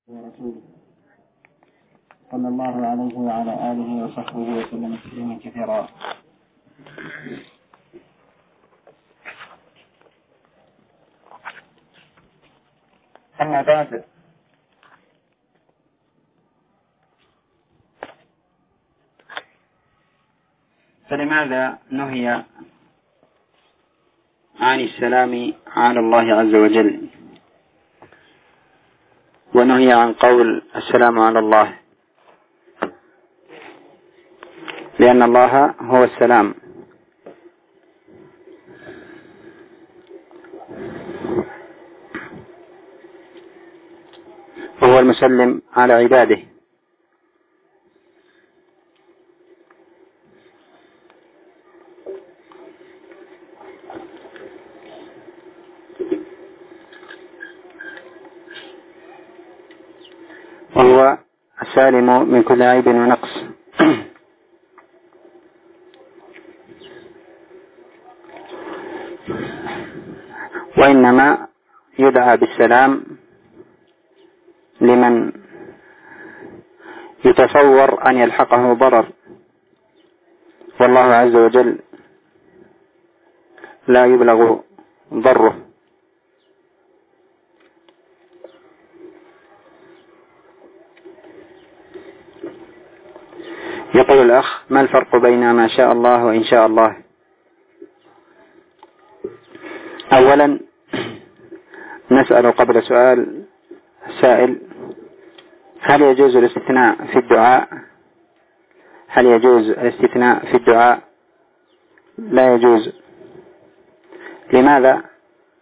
ورسوله صلى الله عليه وعلى آله وصحبه وسلم تسليما كثيرا. أما بعد، فلماذا نهي عن السلام على الله عز وجل ونهي عن قول السلام على الله؟ لأن الله هو السلام، وهو المسلم على عباده، وهو السالم من كل عيب ونقص. وإنما يدعى بالسلام لمن يتصور أن يلحقه ضرر، والله عز وجل لا يبلغ ضره. يقول الأخ: ما الفرق بين ما شاء الله وإن شاء الله؟ أولا نسأل قبل سؤال السائل: هل يجوز الاستثناء في الدعاء؟ هل يجوز الاستثناء في الدعاء؟ لا يجوز. لماذا؟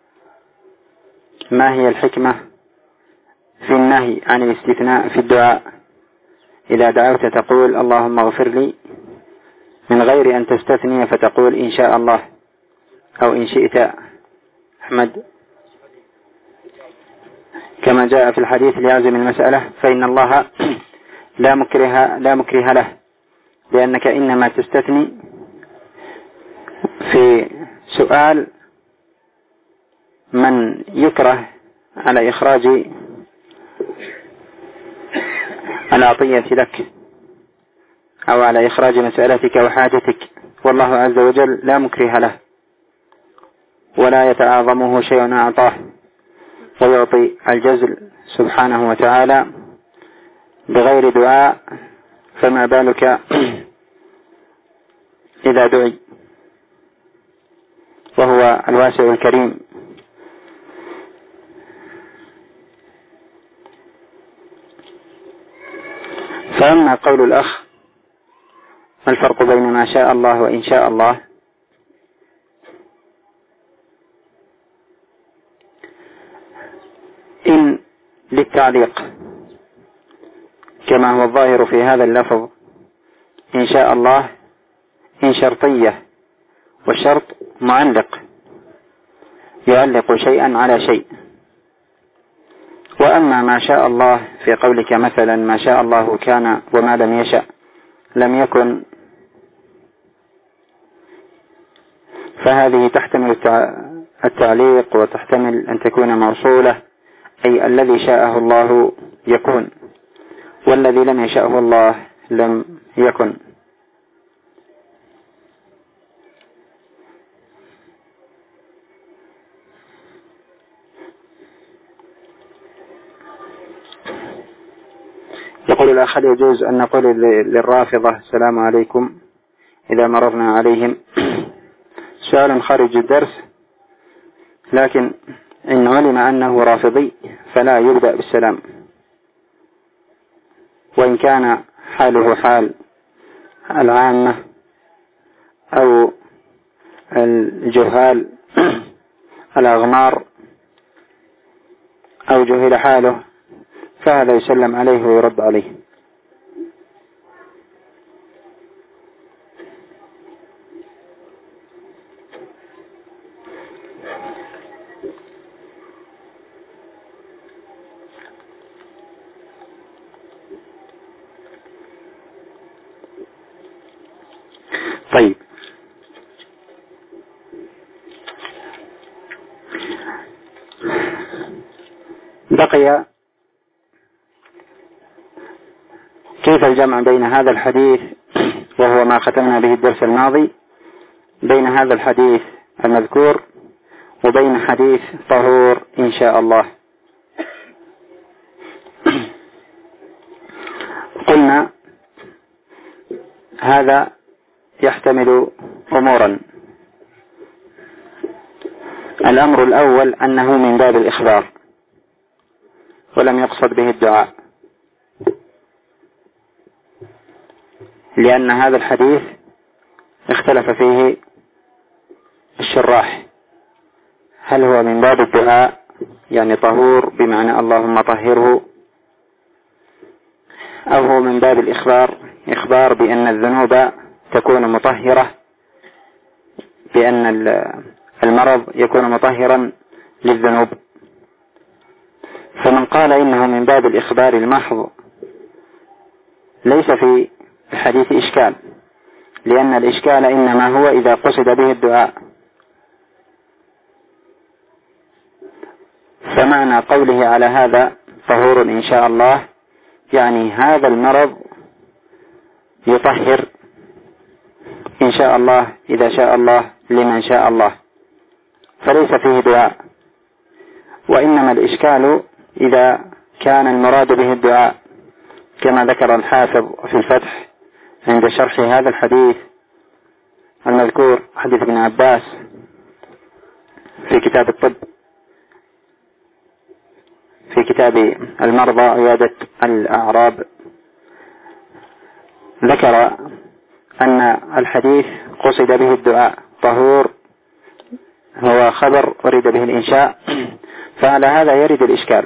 ما هي الحكمة في النهي عن الاستثناء في الدعاء؟ إذا دعوت تقول اللهم اغفر لي، من غير أن تستثني فتقول إن شاء الله أو إن شئت أحمد، كما جاء في الحديث لازم المسألة فإن الله لا مكره له، لأنك إنما تستثني في سؤال من يكره على إخراج العطية لك أو على إخراج مسألتك وحاجتك، والله عز وجل لا مكره له ولا يتعاظمه شيء أعطاه، ويعطي الجزل سبحانه وتعالى بغير دعاء، فما بالك إذا دعي، وهو الواسع الكريم. فأما قول الأخ: ما الفرق بين ما شاء الله وإن شاء الله؟ إن للتعليق كما هو الظاهر في هذا اللفظ، إن شاء الله إن شرطية، والشرط معلق يعلق شيئا على شيء. وأما ما شاء الله في قولك مثلا ما شاء الله كان وما لم يشأ لم يكن، فهذه تحتمل التعليق وتحتمل أن تكون موصولة، أي الذي شاءه الله يكون، والذي لم يشاءه الله لم يكن. يقول الأخ: هل يجوز أن نقول للرافضة السلام عليكم إذا مررنا عليهم؟ سؤال خارج الدرس، لكن إن علم أنه رافضي فلا يبدأ بالسلام، وإن كان حاله حال العامة أو الجهال الأغمار أو جهل حاله، فهذا يسلم عليه ويرد عليه. طيب، بقي كيف الجمع بين هذا الحديث وهو ما ختمنا به الدرس الماضي، بين هذا الحديث المذكور وبين حديث طهور إن شاء الله؟ قلنا هذا يحتمل أمورا. الأمر الأول أنه من باب الإخبار ولم يقصد به الدعاء، لأن هذا الحديث اختلف فيه الشراح، هل هو من باب الدعاء يعني طهور بمعنى اللهم طهره، أو هو من باب الإخبار، إخبار بأن الذنوب تكون مطهرة، بأن المرض يكون مطهرا للذنوب. فمن قال إنه من باب الإخبار المحض ليس في الحديث إشكال، لأن الإشكال إنما هو إذا قصد به الدعاء. فمعنى قوله على هذا طهور إن شاء الله يعني هذا المرض يطهر إن شاء الله إذا شاء الله لمن شاء الله، فليس فيه دعاء. وإنما الإشكال إذا كان المراد به الدعاء، كما ذكر الحافظ في الفتح عند شرح هذا الحديث المذكور، حديث ابن عباس في كتاب الطب، في كتاب المرضى عيادة الأعراب، ذكر أن الحديث قصد به الدعاء، طهور هو خبر أريد به الإنشاء، فعلى هذا يرد الإشكال.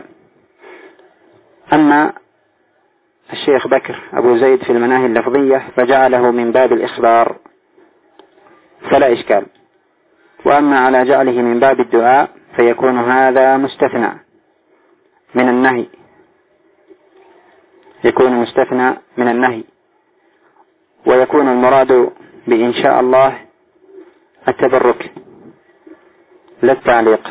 أما الشيخ بكر أبو زيد في المناهي اللفظية فجعله من باب الإخبار فلا إشكال. وأما على جعله من باب الدعاء فيكون هذا مستثنى من النهي، يكون مستثنى من النهي، ويكون المراد بإن شاء الله التبرك لا التعليق.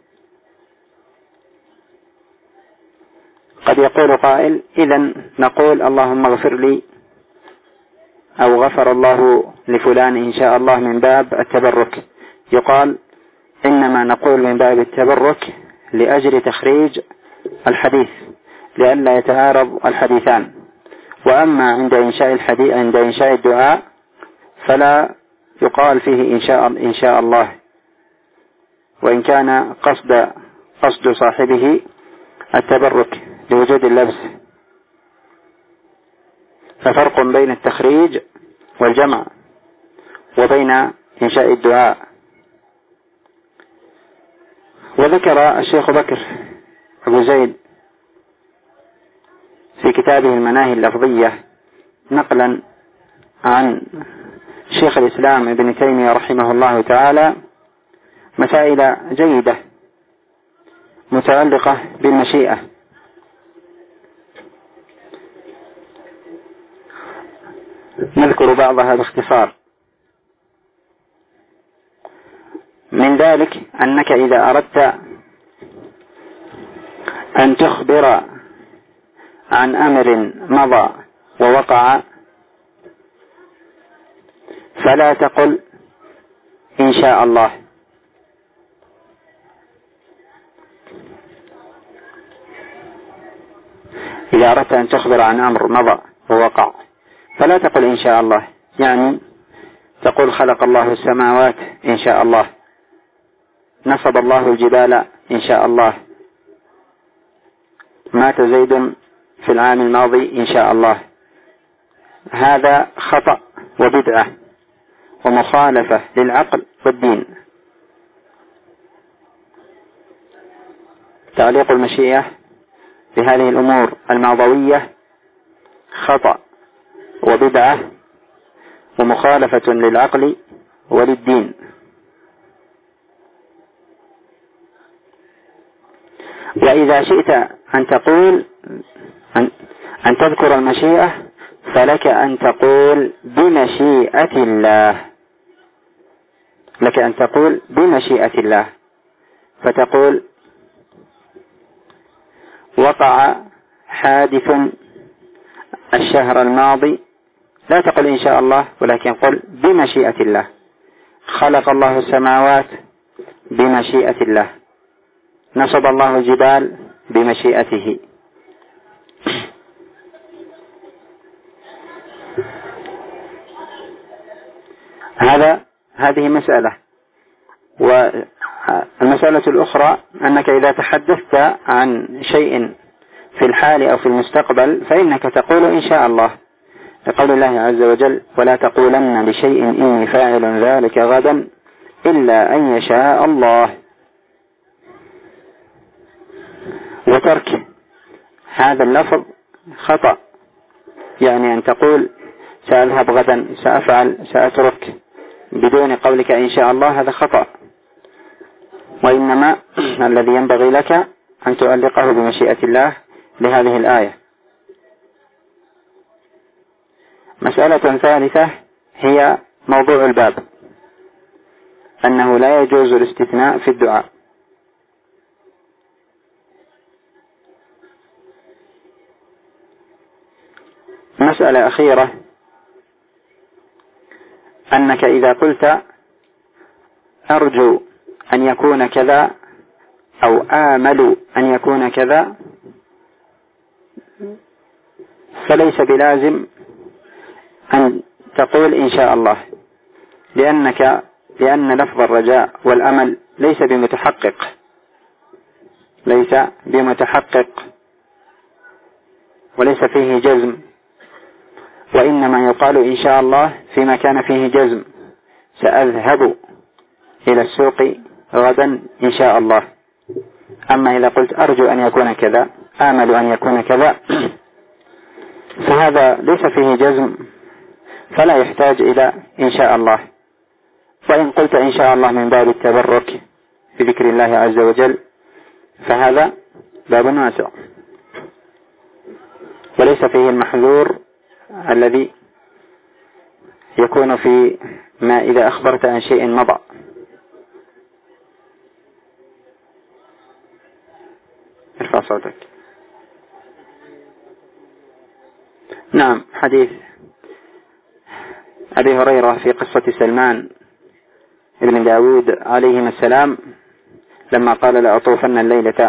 قد يقول قائل إذن نقول اللهم اغفر لي أو غفر الله لفلان إن شاء الله من باب التبرك. يقال إنما نقول من باب التبرك لأجل تخريج الحديث لئلا يتعارض الحديثان. وأما عند إنشاء الدعاء فلا يقال فيه إن شاء الله، وإن كان قصد صاحبه التبرك لوجود اللبس. ففرق بين التخريج والجمع وبين إنشاء الدعاء. وذكر الشيخ بكر أبو زيد في كتابه المناهي اللفظية نقلا عن شيخ الإسلام ابن تيمية رحمه الله تعالى مسائل جيدة متعلقة بالمشيئة. نذكر بعضها باختصار. من ذلك أنك إذا أردت أن تخبر عن أمر مضى ووقع فلا تقل إن شاء الله، إذا أردت أن تخبر عن أمر مضى ووقع فلا تقل إن شاء الله، يعني تقول خلق الله السماوات إن شاء الله، نصب الله الجبال إن شاء الله، مات زيد في العام الماضي إن شاء الله. هذا خطأ وبدعة ومخالفة للعقل والدين. تعليق المشيئة بهذه الأمور الماضوية خطأ وبدعة ومخالفة للعقل وللدين. وإذا شئت أن تقول أن تذكر المشيئة فلك أن تقول بمشيئة الله، لك أن تقول بمشيئة الله، فتقول وقع حادث الشهر الماضي لا تقل إن شاء الله، ولكن قل بمشيئة الله. خلق الله السماوات بمشيئة الله. نصب الله الجبال بمشيئته. هذه مسألة. والمسألة الأخرى أنك إذا تحدثت عن شيء في الحال أو في المستقبل فإنك تقول إن شاء الله، لقول الله عز وجل: ولا تقولن لشيء إني فاعل ذلك غدا إلا أن يشاء الله. وترك هذا اللفظ خطأ، يعني أن تقول سأذهب غدا، سأفعل، سأترك بدون قولك إن شاء الله، هذا خطأ. وإنما الذي ينبغي لك أن تعلقه بمشيئة الله لهذه الآية. مسألة ثالثة هي موضوع الباب، أنه لا يجوز الاستثناء في الدعاء. مسألة أخيرة، أنك إذا قلت أرجو أن يكون كذا أو آمل أن يكون كذا، فليس بلازم أن تقول إن شاء الله، لأن لفظ الرجاء والأمل ليس بمتحقق وليس فيه جزم، وإنما يقال إن شاء الله فيما كان فيه جزم: سأذهب إلى السوق غدا إن شاء الله. أما إذا قلت أرجو أن يكون كذا، آمل أن يكون كذا، فهذا ليس فيه جزم، فلا يحتاج إلى إن شاء الله. وإن قلت إن شاء الله من باب التبرك بذكر الله عز وجل فهذا باب واسع، وليس فيه المحذور الذي يكون في ما إذا أخبرت عن شيء مضى. ارفع صوتك. نعم، حديث أبي هريرة في قصة سلمان ابن داود عليهما السلام لما قال: لأطوفن الليلة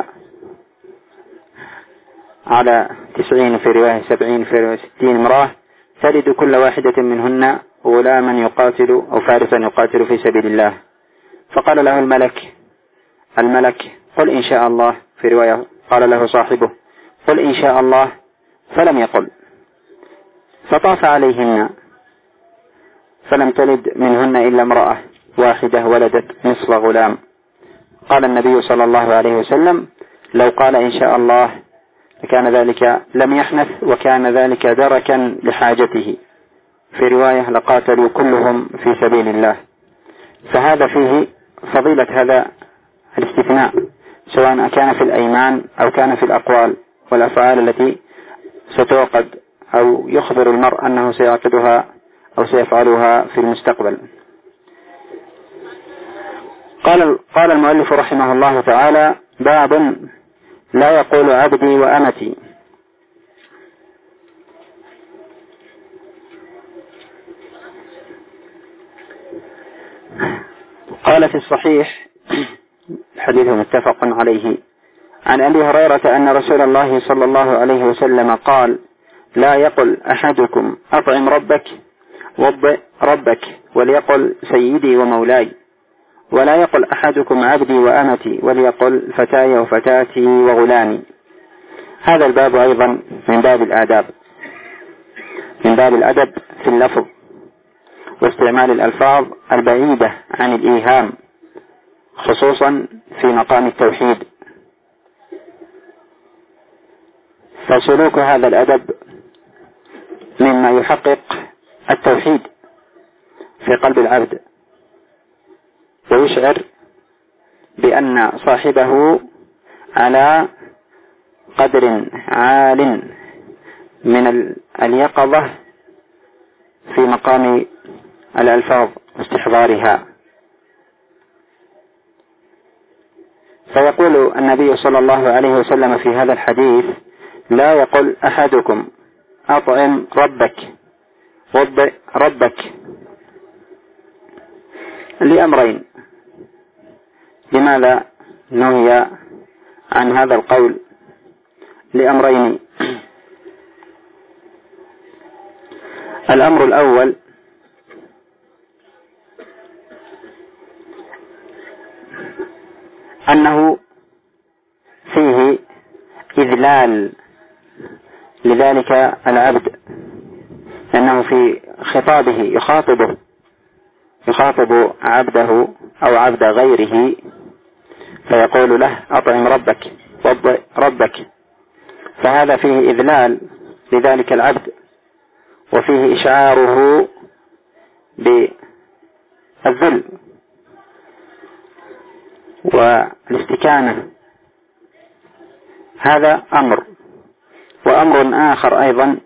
على 90 في رواية 70 في رواية 60 امرأة تلد كل واحدة منهن غلاما يقاتل أو فارسا يقاتل في سبيل الله. فقال له الملك: قل إن شاء الله. في رواية قال له صاحبه: قل إن شاء الله، فلم يقل. فطاف عليهن فلم تلد منهن إلا امرأة واحدة ولدت نصف غلام. قال النبي صلى الله عليه وسلم: لو قال إن شاء الله لكان ذلك لم يحنث، وكان ذلك دركا لحاجته. في رواية: لقاتلوا كلهم في سبيل الله. فهذا فيه فضيلة هذا الاستثناء، سواء كان في الأيمان أو كان في الأقوال والأفعال التي ستعقد أو يخبر المرء أنه سيعقدها أو سيفعلها في المستقبل. قال المؤلف رحمه الله تعالى: باب لا يقول عبدي وأمتي. قال في الصحيح، الحديث متفق عليه، عن أبي هريرة أن رسول الله صلى الله عليه وسلم قال: لا يقل أحدكم أطعم ربك وضئ ربك، وليقل سيدي ومولاي. ولا يقل أحدكم عبدي وأمتي، وليقل فتاي وفتاتي وغلامي. هذا الباب أيضا من باب الآداب، من باب الأدب في اللفظ واستعمال الألفاظ البعيدة عن الإيهام، خصوصا في مقام التوحيد. فسلوك هذا الأدب مما يحقق التوحيد في قلب العبد، ويشعر بأن صاحبه على قدر عال من اليقظة في مقام الألفاظ واستحضارها. فيقول النبي صلى الله عليه وسلم في هذا الحديث: لا يقل أحدكم أطعم ربك، وضئ ربك، لأمرين. لماذا نهي عن هذا القول؟ لأمرين. الأمر الأول أنه فيه إذلال لذلك العبد، أنه في خطابه يخاطب عبده أو عبد غيره، فيقول له أطعم ربك، وضئ ربك، فهذا فيه إذلال لذلك العبد، وفيه إشعاره بالذل والاستكانة. هذا أمر. وأمر آخر أيضا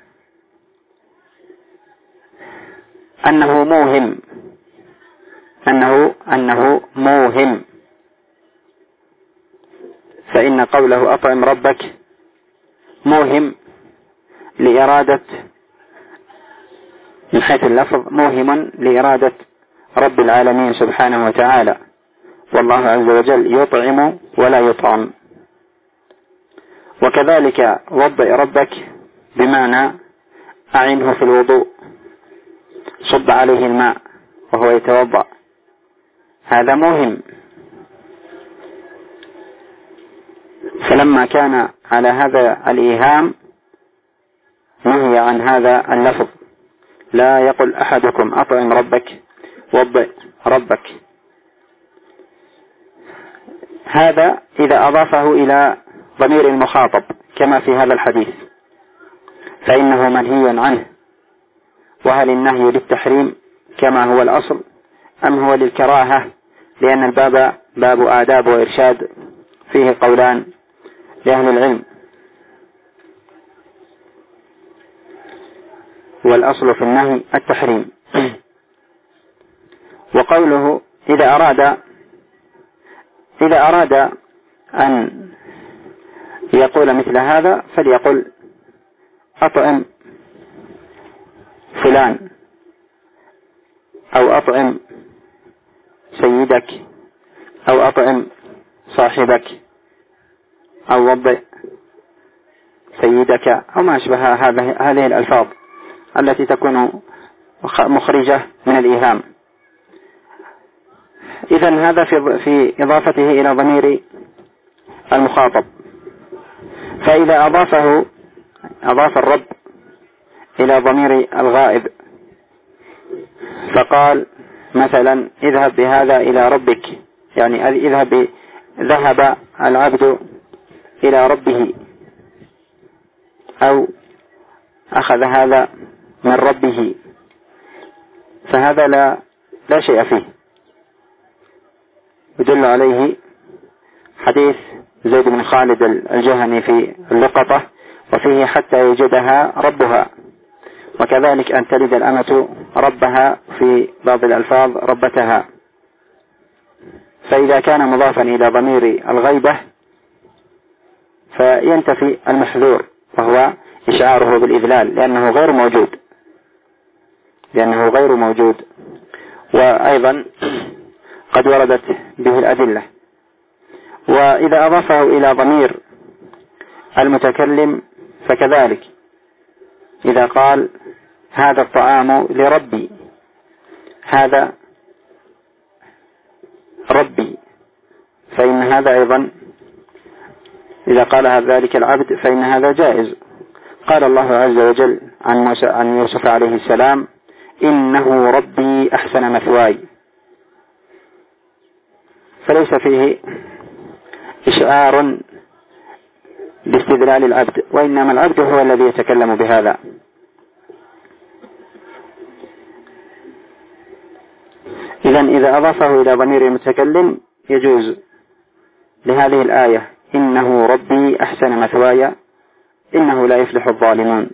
أنه موهم، فإن قوله أطعم ربك موهم لإرادة، من حيث اللفظ موهم لإرادة رب العالمين سبحانه وتعالى، والله عز وجل يطعم ولا يطعم. وكذلك وضئ ربك بمعنى أعنه في الوضوء، صب عليه الماء وهو يتوضأ، هذا موهم. فلما كان على هذا الإيهام نهي عن هذا اللفظ. لا يقل أحدكم أطعم ربك، وضئ ربك. هذا إذا أضافه إلى ضمير المخاطب كما في هذا الحديث، فإنه منهي عنه. وهل النهي للتحريم كما هو الأصل أم هو للكراهة؟ لأن الباب باب آداب وإرشاد، فيه قولان لأهل العلم، والأصل في النهي التحريم. وقوله إذا أراد أن يقول مثل هذا فليقل أطعم فلان، أو أطعم سيدك، أو أطعم صاحبك، أو وضئ سيدك، أو ما أشبه هذه الألفاظ التي تكون مخرجة من الإيهام. إذن هذا في إضافته إلى ضمير المخاطب. فإذا أضاف الرب إلى ضمير الغائب، فقال مثلا اذهب بهذا إلى ربك، يعني ذهب العبد إلى ربه، أو أخذ هذا من ربه، فهذا لا شيء فيه. يدل عليه حديث زيد بن خالد الجهني في اللقطة، وفيه حتى يجدها ربها، وكذلك أن تلد الأمة ربها في بعض الألفاظ ربتها. فإذا كان مضافا إلى ضمير الغيبة فينتفي المحذور، وهو إشعاره بالإذلال، لأنه غير موجود. وأيضا قد وردت به الأدلة. وإذا أضافه إلى ضمير المتكلم فكذلك، إذا قال هذا الطعام لربي، هذا ربي، فإن هذا أيضا إذا قال ذلك العبد فإن هذا جائز. قال الله عز وجل عن يوسف عليه السلام إنه ربي أحسن مثواي، فليس فيه إشعار باستدلال العبد، وإنما العبد هو الذي يتكلم بهذا. إذا أضافه إلى ضمير المتكلم يجوز لهذه الآية إنه ربي أحسن مثواي إنه لا يفلح الظالمون.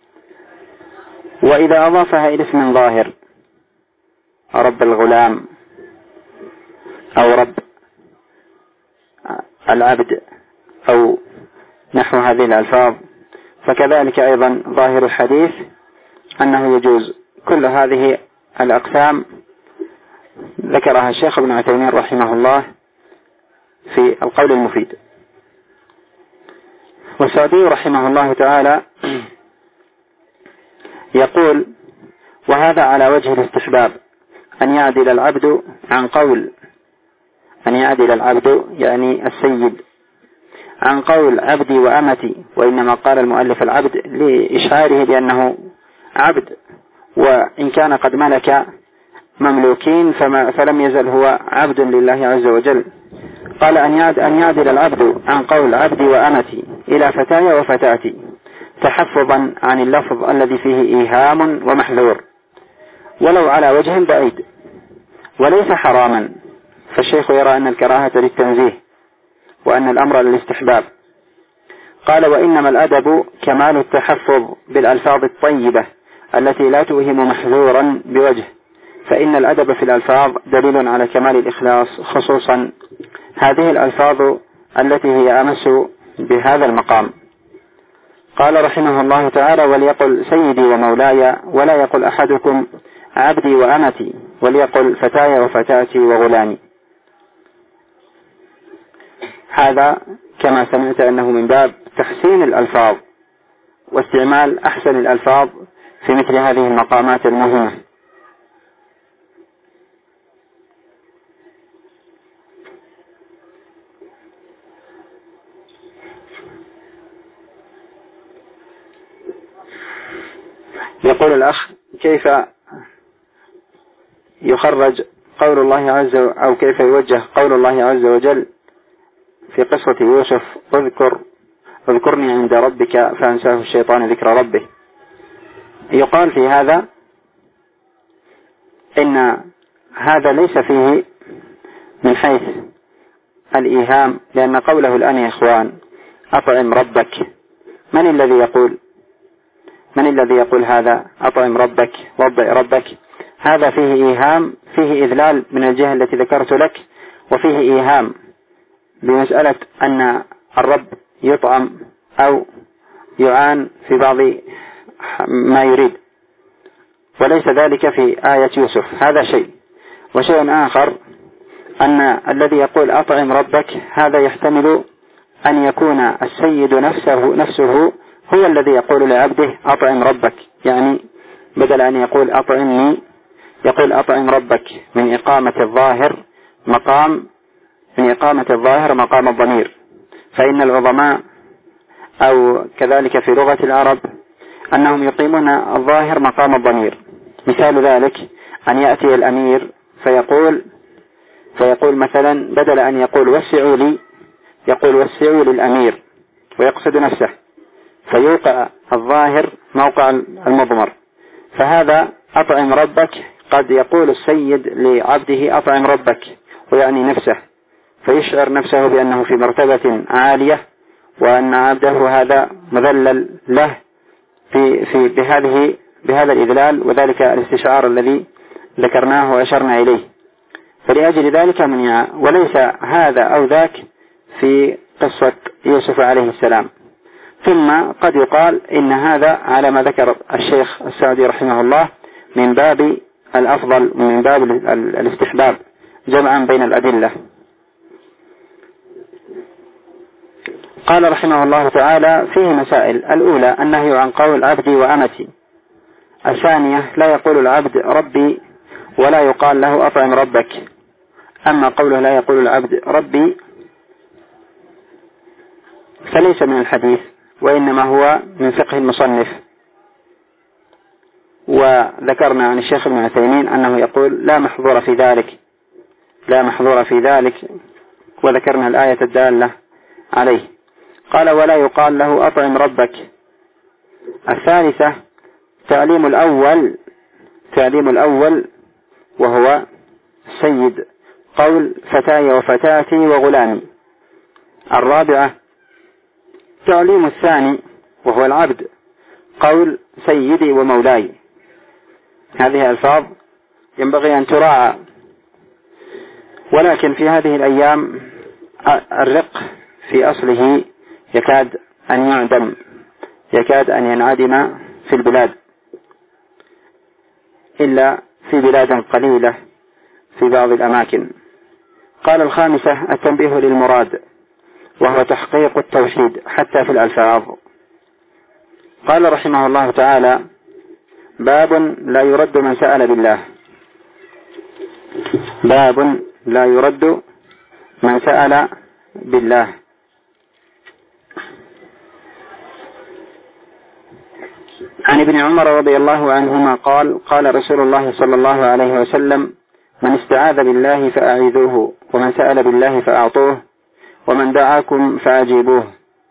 وإذا أضافها إلى اسم ظاهر، رب الغلام، أو رب العبد، أو نحو هذه الألفاظ، فكذلك أيضا ظاهر الحديث أنه يجوز. كل هذه الأقسام ذكرها الشيخ ابن عثيمين رحمه الله في القول المفيد. والسعدي رحمه الله تعالى يقول: وهذا على وجه الاستحباب، أن يعدل العبد عن قول، أن يعدل العبد يعني السيد، عن قول عبدي وأمتي، وإنما قال المؤلف العبد لإشعاره بأنه عبد، وإن كان قد ملك مملوكين فلم يزل هو عبد لله عز وجل. قال أن يعدل العبد عن قول عبدي وأمتي إلى فتاي وفتاتي، تحفظا عن اللفظ الذي فيه إيهام ومحذور، ولو على وجه بعيد، وليس حراما. فالشيخ يرى أن الكراهة للتنزيه، وأن الأمر للاستحباب. قال: وإنما الأدب كمال التحفظ بالألفاظ الطيبة التي لا توهم محذورا بوجه، فإن الأدب في الألفاظ دليل على كمال الإخلاص، خصوصا هذه الألفاظ التي هي أمس بهذا المقام. قال رحمه الله تعالى: وليقل سيدي ومولاي، ولا يقل أحدكم عبدي وأمتي، وليقل فتاي وفتاتي وغلامي. هذا كما سمعت أنه من باب تحسين الألفاظ واستعمال أحسن الألفاظ في مثل هذه المقامات المهمة. يقول الأخ: كيف يخرج قول الله عز وجل، أو كيف يوجه قول الله عز وجل في قصة يوسف: اذكرني عند ربك فأنساه الشيطان ذكر ربه؟ يقال في هذا إن هذا ليس فيه من حيث الإيهام، لأن قوله الآن يا إخوان: أطعم ربك، من الذي يقول هذا؟ أطعم ربك، وضع ربك. هذا فيه إيهام، فيه إذلال من الجهة التي ذكرت لك، وفيه إيهام بمسألة أن الرب يطعم أو يعان في بعض ما يريد، وليس ذلك في آية يوسف. هذا شيء. وشيء آخر أن الذي يقول أطعم ربك هذا يحتمل أن يكون السيد نفسه هو الذي يقول لعبده أطعم ربك، يعني بدل أن يقول أطعمني يقول أطعم ربك، من إقامة الظاهر مقام الضمير. فإن العظماء أو كذلك في لغة العرب أنهم يقيمون الظاهر مقام الضمير. مثال ذلك أن يأتي الأمير فيقول مثلا بدل أن يقول وسعوا لي يقول وسعوا للأمير، ويقصد نفسه، فيوقع الظاهر موقع المضمر. فهذا أطعم ربك قد يقول السيد لعبده أطعم ربك، ويعني نفسه، فيشعر نفسه بأنه في مرتبة عالية، وأن عبده هذا مذلل له بهذا الإذلال، وذلك الاستشعار الذي ذكرناه وأشرنا إليه. فلأجل ذلك منع، وليس هذا أو ذاك في قصة يوسف عليه السلام. ثم قد يقال إن هذا على ما ذكر الشيخ السعدي رحمه الله من باب الأفضل، من باب الاستحباب، جمعا بين الأدلة. قال رحمه الله تعالى: فيه مسائل. الأولى النهي عن قول عبدي وأمتي. الثانية لا يقول العبد ربي ولا يقال له أطعم ربك. أما قوله لا يقول العبد ربي فليس من الحديث، وإنما هو من فقه المصنف. وذكرنا عن الشيخ ابن عثيمين أنه يقول لا محظور في ذلك، وذكرنا الآية الدالة عليه. قال: ولا يقال له أطعم ربك. الثالثة تعليم الأول وهو السيد، قول فتاي وفتاتي وغلامي. الرابعة تعليم الثاني وهو العبد، قول سيدي ومولاي. هذه ألفاظ ينبغي أن تراعى، ولكن في هذه الأيام الرق في أصله يكاد أن يعدم، يكاد أن ينعدم في البلاد إلا في بلاد قليلة في بعض الأماكن. قال الخامسة التنبيه للمراد، وهو تحقيق التوحيد حتى في الألفاظ. قال رحمه الله تعالى: باب لا يرد من سأل بالله. باب لا يرد من سأل بالله. عن ابن عمر رضي الله عنهما قال: قال رسول الله صلى الله عليه وسلم: من استعاذ بالله فأعيذوه، ومن سأل بالله فأعطوه، ومن دعاكم فأجيبوه.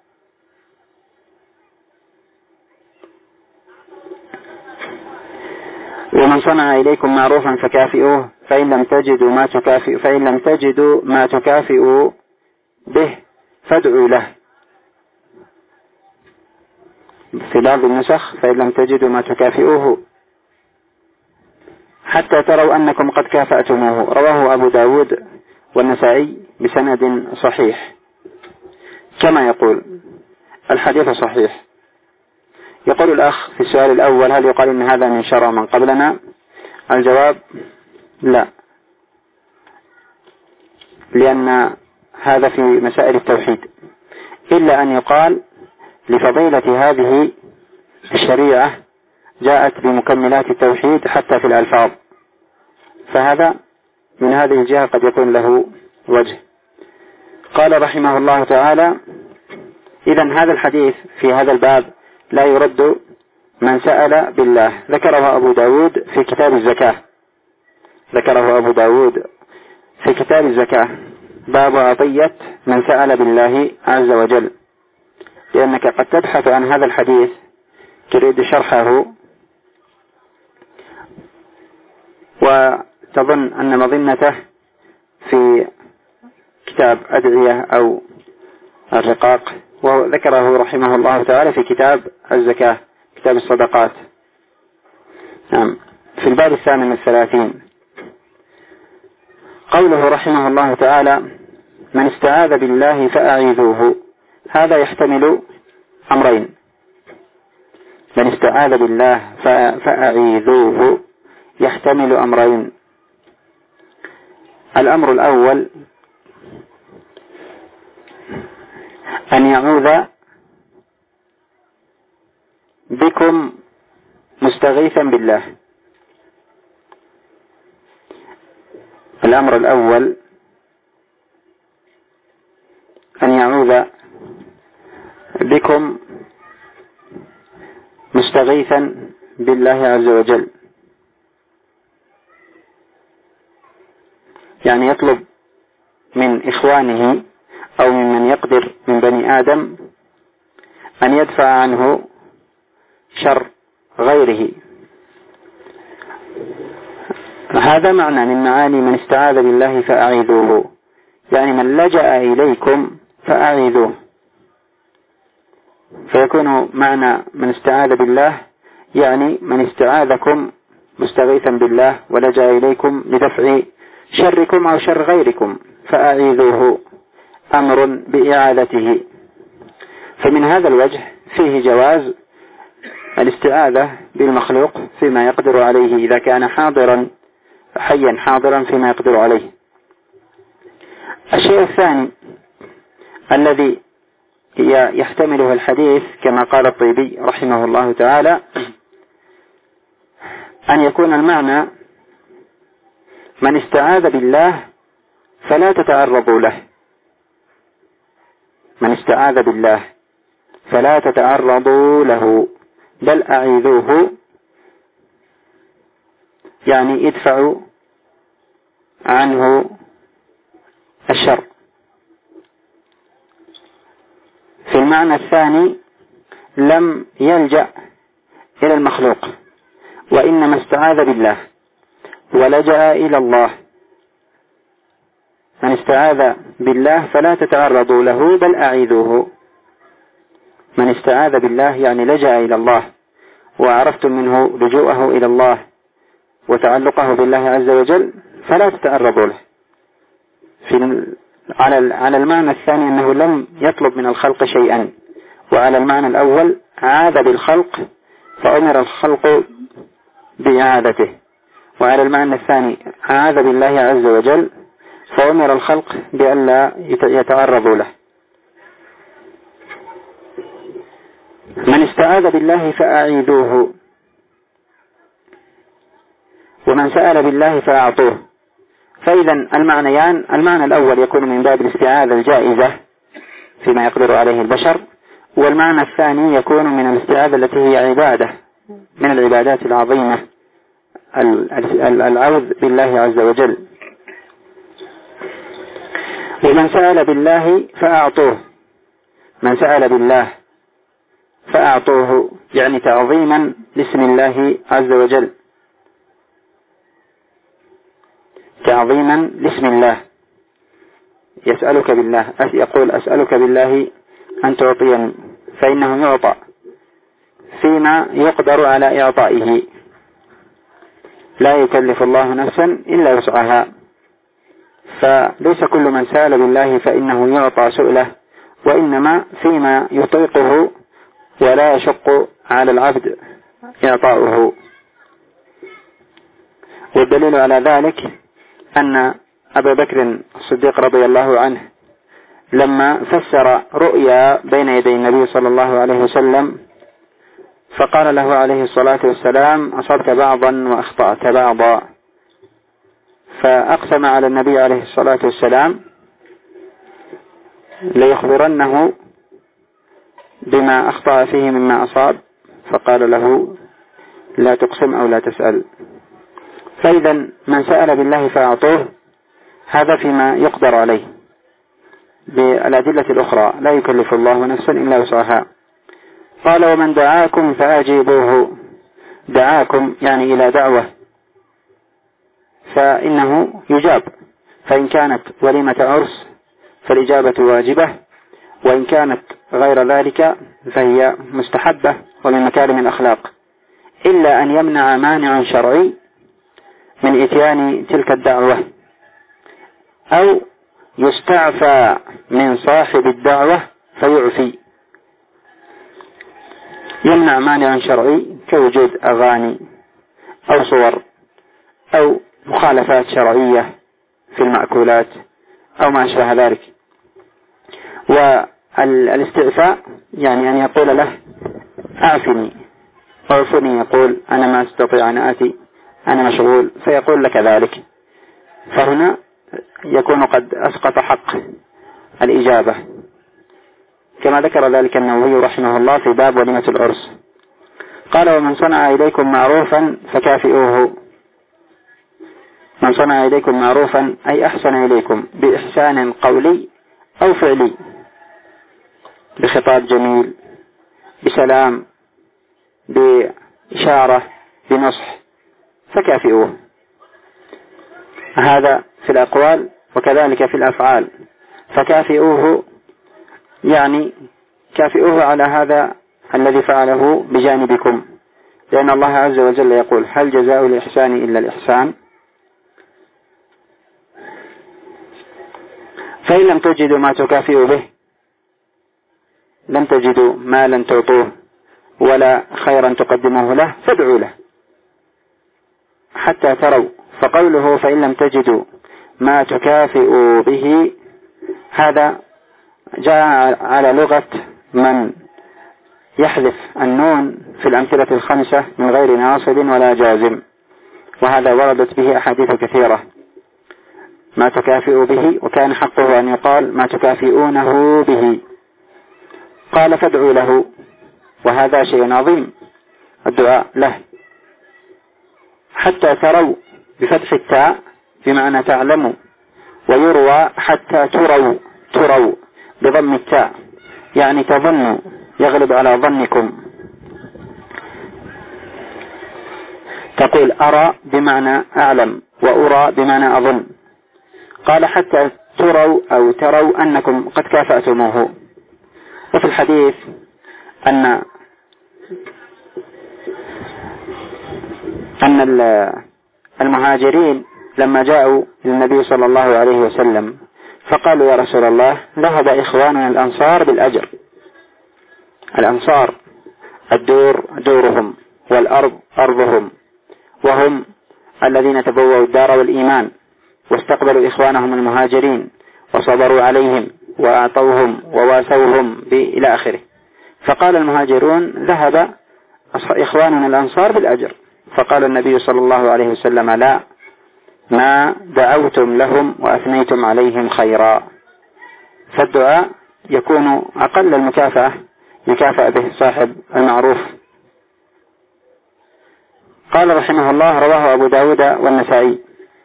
ومن صنع إليكم معروفا فكافئوه، فإن لم تجدوا ما تكافئوا به فادعوا له. في بعض النسخ: فإن لم تجدوا ما تكافئوه حتى تروا أنكم قد كافأتموه. رواه أبو داود والنسائي بسند صحيح. كما يقول الحديث صحيح. يقول الأخ في السؤال الأول: هل يقال إن هذا من شرع من قبلنا؟ الجواب: لا، لأن هذا في مسائل التوحيد، إلا أن يقال لفضيلة هذه الشريعة جاءت بمكملات التوحيد حتى في الألفاظ، فهذا من هذه الجهة قد يكون له وجه. قال رحمه الله تعالى: إذن هذا الحديث في هذا الباب لا يرد من سأل بالله. ذكره أبو داود في كتاب الزكاة. باب عطية من سأل بالله عز وجل، لأنك قد تبحث عن هذا الحديث تريد شرحه وتظن أن مظنته في كتاب أدعية أو الرقاق، وذكره رحمه الله تعالى في كتاب الزكاة، كتاب الصدقات، في الباب 38. قوله رحمه الله تعالى: من استعاذ بالله فأعيذوه، هذا يحتمل أمرين. من استعاذ بالله فأعيذوه يحتمل أمرين. الأمر الأول أن يعوذ بكم مستغيثا بالله. الأمر الأول أن يعوذ بكم مستغيثا بالله عز وجل، يعني يطلب من إخوانه أو ممن يقدر من بني آدم أن يدفع عنه شر غيره. هذا معنى من معاني من استعاذ بالله فأعيذوه، يعني من لجأ إليكم فأعيذوه. فيكون معنى من استعاذ بالله يعني من استعاذكم مستغيثا بالله ولجأ إليكم لدفع شركم أو شر غيركم، فأعيذوه أمر بإعادته. فمن هذا الوجه فيه جواز الاستعاذة بالمخلوق فيما يقدر عليه، إذا كان حيا حاضرا فيما يقدر عليه. الشيء الثاني الذي يحتمله الحديث كما قال الطيبي رحمه الله تعالى، أن يكون المعنى من استعاذ بالله فلا تتعرضوا له. من استعاذ بالله فلا تتعرضوا له، بل أعيذوه، يعني ادفعوا عنه الشر. في المعنى الثاني لم يلجأ إلى المخلوق، وإنما استعاذ بالله ولجأ إلى الله. من استعاذ بالله فلا تتعرضوا له بل أعيذوه. من استعاذ بالله يعني لجأ إلى الله، وعرفتم منه لجوءه إلى الله وتعلقه بالله عز وجل، فلا تتعرضوا له. على المعنى الثاني أنه لم يطلب من الخلق شيئا، وعلى المعنى الأول عاذ بالخلق فأمر الخلق بإعادته. وعلى المعنى الثاني عاذ بالله عز وجل فأمر الخلق بألا يتعرضوا له. من استعاذ بالله فأعيذوه، ومن سأل بالله فأعطوه. فإذا المعنيان، المعنى الأول يكون من باب الاستعاذة الجائزة فيما يقدر عليه البشر، والمعنى الثاني يكون من الاستعاذة التي هي عبادة من العبادات العظيمة، العوذ بالله عز وجل. ومن سأل بالله فأعطوه، من سأل بالله فأعطوه يعني تعظيما لاسم الله عز وجل، تعظيما لاسم الله. يسألك بالله، يقول أسألك بالله أن تعطيني، فإنه يعطى فيما يقدر على إعطائه، لا يكلف الله نفسا إلا وسعها. فليس كل من سأل بالله فإنه يعطى سؤله، وإنما فيما يطيقه ولا يشق على العبد إعطاؤه. والدليل على ذلك أن أبا بكر الصديق رضي الله عنه لما فسر رؤيا بين يدي النبي صلى الله عليه وسلم فقال له عليه الصلاة والسلام أصبت بعضا وأخطأت بعضا، فأقسم على النبي عليه الصلاة والسلام ليخبرنه بما أخطأ فيه مما أصاب، فقال له لا تقسم أو لا تسأل. فإذا من سأل بالله فأعطوه، هذا فيما يقدر عليه بالأدلة الأخرى، لا يكلف الله نفسا إلا وسعها. قال ومن دعاكم فأجيبوه، دعاكم يعني إلى دعوة فإنه يجاب، فإن كانت وليمة عرس فالإجابة واجبة، وإن كانت غير ذلك فهي مستحبة ومن مكارم الأخلاق، إلا أن يمنع مانع شرعي من إتيان تلك الدعوة، أو يستعفى من صاحب الدعوة فيعفي. يمنع مانع شرعي كوجود أغاني أو صور أو مخالفات شرعية في المأكولات أو ما أشبه ذلك. والاستعفاء يعني أن يقول له أعفني، أعفني، يقول أنا ما أستطيع أن آتي، أنا مشغول، فيقول لك ذلك، فهنا يكون قد أسقط حق الإجابة، كما ذكر ذلك النووي رحمه الله في باب وليمة العرس. قال ومن صنع إليكم معروفا فكافئوه. من صنع إليكم معروفا أي أحسن إليكم بإحسان قولي أو فعلي، بخطاب جميل، بسلام، بإشارة، بنصح، فكافئوه. هذا في الأقوال وكذلك في الأفعال. فكافئوه يعني كافئوه على هذا الذي فعله بجانبكم، لأن الله عز وجل يقول هل جزاء الإحسان إلا الإحسان. فإن لم تجدوا ما تكافئوا به، لم تجدوا مالا تعطوه ولا خيرا تقدموه له، فادعوا له حتى تروا. فقوله فإن لم تجدوا ما تكافئوا به، هذا جاء على لغة من يحذف النون في الأمثلة الخمسة من غير ناصب ولا جازم، وهذا وردت به أحاديث كثيرة. ما تكافئوا به، وكان حقه أن يقال ما تكافئونه به. قال فادعوا له، وهذا شيء عظيم الدعاء له. حتى تروا بفتح التاء بمعنى تعلموا، ويروى حتى تروا بضم التاء يعني تظنوا، يغلب على ظنكم. تقول أرى بمعنى أعلم، وأرى بمعنى أظن. قال حتى تروا أو تروا أنكم قد كافأتموه. وفي الحديث أن المهاجرين لما جاءوا للنبي صلى الله عليه وسلم فقالوا يا رسول الله ذهب إخواننا الأنصار بالأجر. الأنصار الدور دورهم والأرض أرضهم، وهم الذين تبوأوا الدار والإيمان واستقبلوا إخوانهم المهاجرين وصبروا عليهم وأعطوهم وواسوهم إلى آخره. فقال المهاجرون ذهب إخواننا الأنصار بالأجر، فقال النبي صلى الله عليه وسلم لا، ما دعوتم لهم وأثنيتم عليهم خيرا. فالدعاء يكون أقل المكافأة يكافأ به صاحب المعروف. قال رحمه الله رواه أبو داود والنسائي.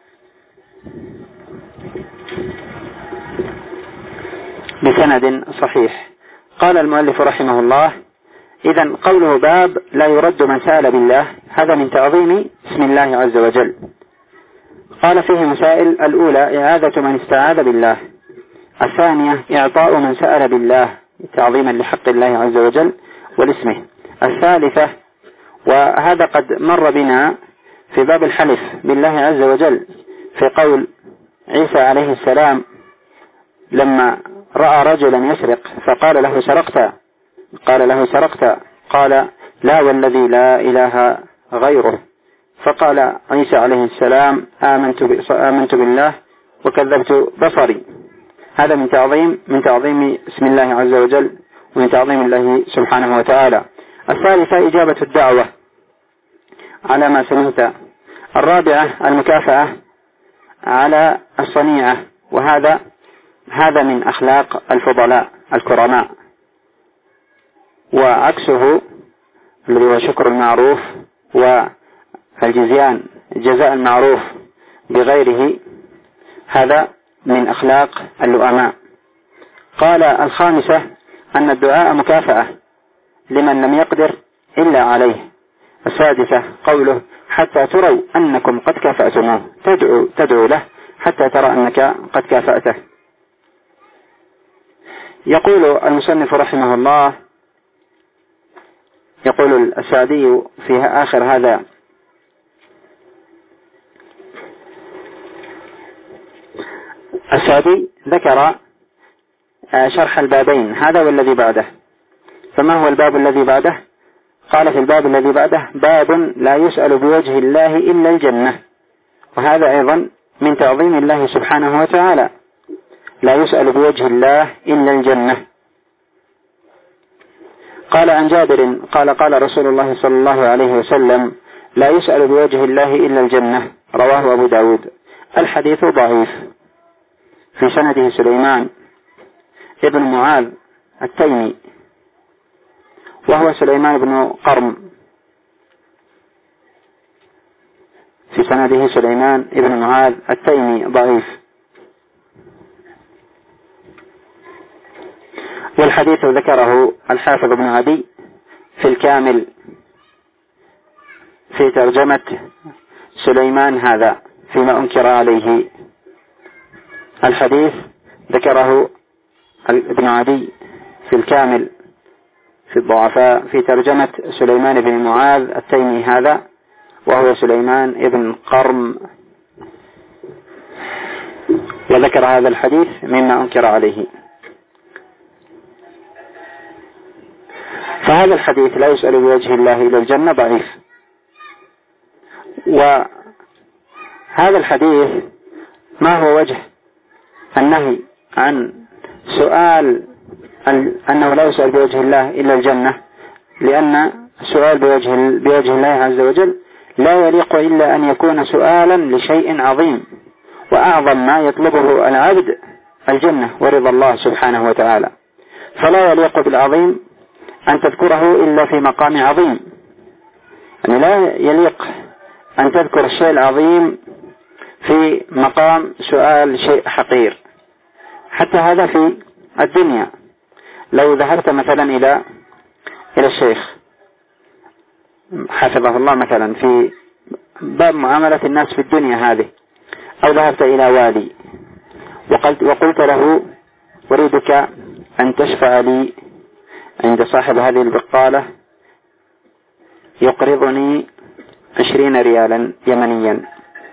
بسند صحيح. قال المؤلف رحمه الله: إذن قوله باب لا يرد من سأل بالله، هذا من تعظيم اسم الله عز وجل. قال فيه مسائل: الأولى إعاذة من استعاذ بالله، الثانية إعطاء من سأل بالله تعظيما لحق الله عز وجل ولاسمه، الثالثة، وهذا قد مر بنا في باب الحلف بالله عز وجل في قول عيسى عليه السلام لما رأى رجلا يسرق فقال له سرقت؟ قال لا والذي لا إله غيره. فقال عيسى عليه السلام آمنت بالله وكذبت بصري. هذا من تعظيم اسم الله عز وجل ومن تعظيم الله سبحانه وتعالى. الثالثة إجابة الدعوة على ما سمعت. الرابعة المكافأة على الصنيعة، وهذا من أخلاق الفضلاء الكرماء، وعكسه الذي هو شكر المعروف والجزيان جزاء المعروف بغيره، هذا من أخلاق اللؤماء. قال الخامسة أن الدعاء مكافأة لمن لم يقدر إلا عليه. السادسة قوله حتى تروا أنكم قد كافأتموه، تدعو له حتى ترى أنك قد كافأته. يقول المصنف رحمه الله، يقول السعدي في آخر هذا: السعدي ذكر شرح البابين هذا والذي بعده. فما هو الباب الذي بعده؟ قال في الباب الذي بعده: باب لا يسأل بوجه الله إلا الجنة، وهذا أيضا من تعظيم الله سبحانه وتعالى، لا يسأل بوجه الله إلا الجنة. قال عن جابر قال رسول الله صلى الله عليه وسلم: لا يسأل بوجه الله إلا الجنة، رواه أبو داود. الحديث ضعيف، في سنده سليمان ابن معاذ التيمي، وهو سليمان بن قرم، في سنده سليمان ابن معاذ التيمي ضعيف. والحديث ذكره الحافظ بن عدي في الكامل في ترجمة سليمان هذا فيما أنكر عليه. الحديث ذكره ابن عدي في الكامل في الضعفاء في ترجمة سليمان بن معاذ التيمي هذا، وهو سليمان ابن قرم، وذكر هذا الحديث مما أنكر عليه. فهذا الحديث لا يسأل بوجه الله إلى الجنة ضعيف. وهذا الحديث ما هو وجه النهي عن سؤال أنه لا يسأل بوجه الله إلا الجنة؟ لأن السؤال بوجه الله عز وجل لا يليق إلا أن يكون سؤالا لشيء عظيم، وأعظم ما يطلبه العبد الجنة ورضا الله سبحانه وتعالى، فلا يليق بالعظيم أن تذكره إلا في مقام عظيم. يعني لا يليق أن تذكر الشيء العظيم في مقام سؤال شيء حقير. حتى هذا في الدنيا، لو ذهبت مثلا إلى الشيخ حفظه الله مثلا في باب معاملة الناس في الدنيا هذه، أو ذهبت إلى والي وقلت له أريدك أن تشفع لي عند صاحب هذه البقالة يقرضني 20 ريالا يمنيا،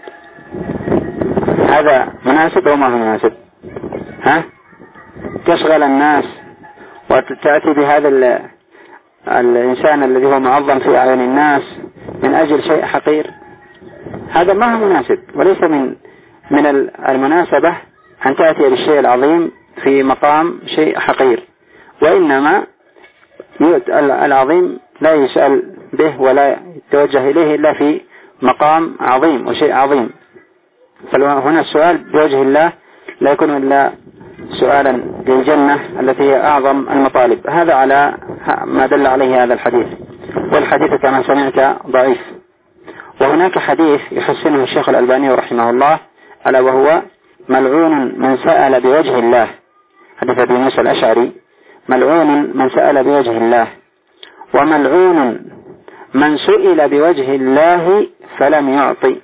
هذا مناسب أو ما هو مناسب؟ تشغل الناس وتأتي بهذا الإنسان الذي هو معظم في أعين الناس من أجل شيء حقير، هذا ما هو مناسب. وليس من المناسبة أن تأتي بالشيء العظيم في مقام شيء حقير، وإنما العظيم لا يسأل به ولا يتوجه إليه إلا في مقام عظيم وشيء عظيم. فهنا السؤال بوجه الله لا يكون إلا سؤالا للجنة التي هي أعظم المطالب. هذا على ما دل عليه هذا الحديث، والحديث كما سمعت ضعيف. وهناك حديث يحسنه الشيخ الألباني رحمه الله، ألا وهو ملعون من سأل بوجه الله، حديث أبي موسى الأشعري: ملعون من سأل بوجه الله، وملعون من سئل بوجه الله فلم يعطي.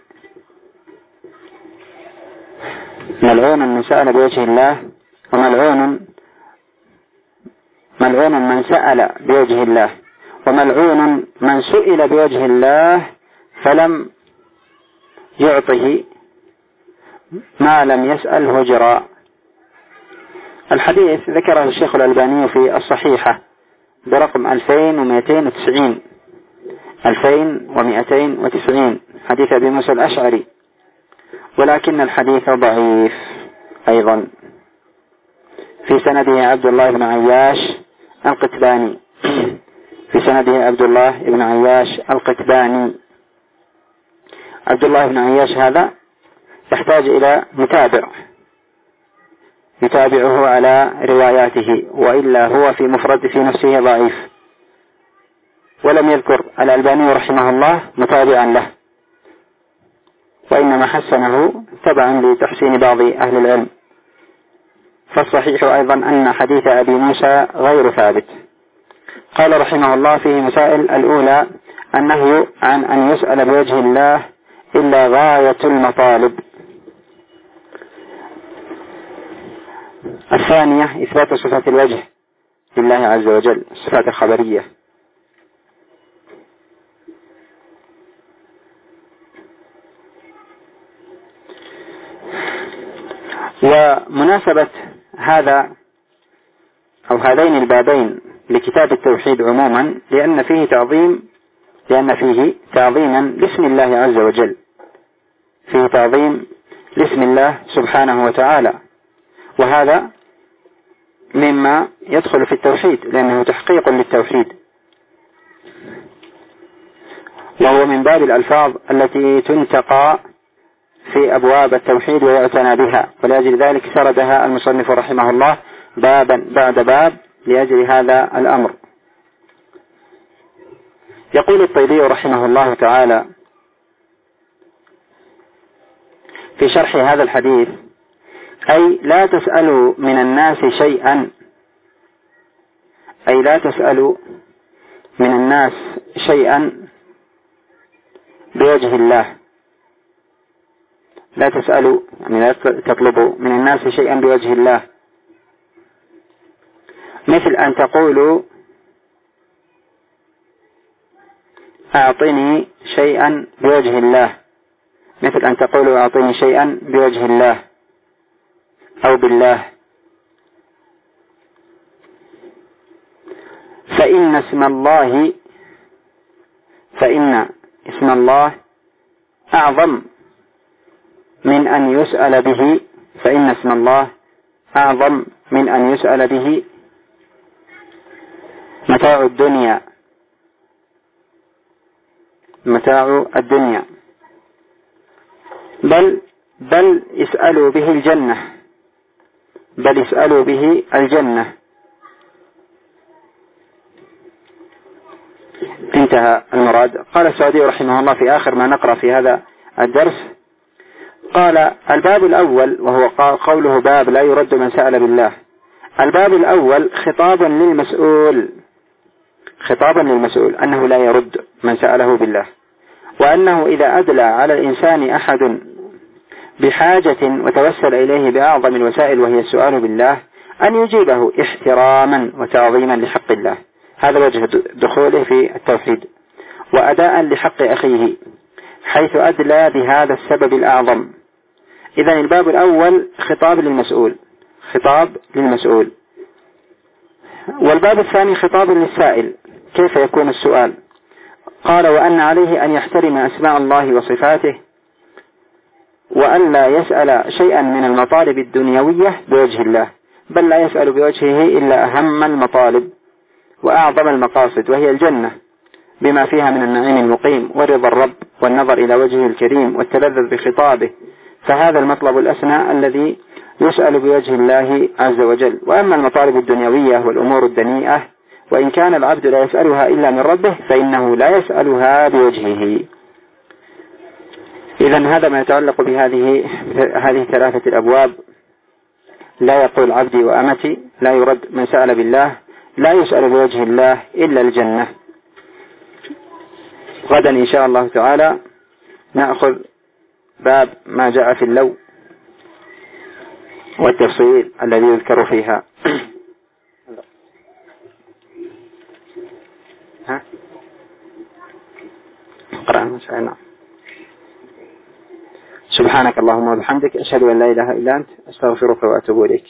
ملعون من سأل بوجه الله، وملعون من سأل بوجه الله، وملعون من سئل بوجه الله فلم يعطه ما لم يسأله جراء. الحديث ذكره الشيخ الألباني في الصحيحة برقم 2290 حديث أبي موسى الأشعري، ولكن الحديث ضعيف أيضا. في سنده عبد الله بن عياش القتباني، عبد الله بن عياش هذا يحتاج إلى متابع يتابعه على رواياته، وإلا هو في نفسه ضعيف، ولم يذكر الألباني رحمه الله متابعا له، وإنما حسنه تبعا لتحسين بعض أهل العلم. فالصحيح أيضا أن حديث أبي موسى غير ثابت. قال رحمه الله فيه مسائل: الأولى النهي عن أن يسأل بوجه الله إلا غاية المطالب. الثانية إثبات صفات الوجه لله عز وجل، الصفات الخبرية. ومناسبة هذا أو هذين البابين لكتاب التوحيد عموما لأن فيه تعظيما لاسم الله عز وجل، فيه تعظيم لاسم الله سبحانه وتعالى، وهذا مما يدخل في التوحيد لأنه تحقيق للتوحيد، وهو من باب الألفاظ التي تنتقى في أبواب التوحيد ويعتنى بها، ولأجل ذلك سردها المصنف رحمه الله بابا بعد باب لأجل هذا الأمر. يقول الطيبي رحمه الله تعالى في شرح هذا الحديث: أي لا تسألوا من الناس شيئا بوجه الله. لا تسألوا يعني لا تطلبوا من الناس شيئا بوجه الله، مثل أن تقولوا أعطني شيئا بوجه الله، مثل أن تقولوا أعطني شيئا بوجه الله أو بالله. فإن اسم الله أعظم من أن يسأل به، فإن اسم الله أعظم من أن يسأل به متاع الدنيا، بل اسألوا به الجنة. انتهى المراد. قال السعدي رحمه الله في آخر ما نقرأ في هذا الدرس، قال: الباب الأول، وهو قوله باب لا يرد من سأل بالله. الباب الأول خطاب للمسؤول أنه لا يرد من سأله بالله، وأنه إذا أدلى على الإنسان أحد بحاجة وتوسل إليه بأعظم الوسائل وهي السؤال بالله أن يجيبه احتراما وتعظيما لحق الله. هذا وجه دخوله في التوحيد، وأداء لحق أخيه حيث أدلى بهذا السبب الأعظم. إذن الباب الأول خطاب للمسؤول، والباب الثاني خطاب للسائل، كيف يكون السؤال؟ قال: وأن عليه أن يحترم أسماء الله وصفاته، وأن لا يسأل شيئا من المطالب الدنيوية بوجه الله، بل لا يسأل بوجهه إلا أهم المطالب وأعظم المقاصد، وهي الجنة بما فيها من النعيم المقيم ورضا الرب والنظر إلى وجهه الكريم والتلذذ بخطابه، فهذا المطلب الأسنى الذي يسأل بوجه الله عز وجل. وأما المطالب الدنيوية والأمور الدنيئة، وإن كان العبد لا يسألها إلا من ربه، فإنه لا يسألها بوجهه. إذن هذا ما يتعلق بهذه ثلاثة الأبواب. لا يقول عبدي وأمتي، لا يرد من سأل بالله، لا يسأل بوجه الله إلا الجنة. غدا إن شاء الله تعالى نأخذ باب ما جاء في اللو والتفصيل الذي يذكر فيها. قرأنا سألنا. سبحانك اللهم وبحمدك، أشهد أن لا إله إلا أنت، أستغفرك وأتوب إليك.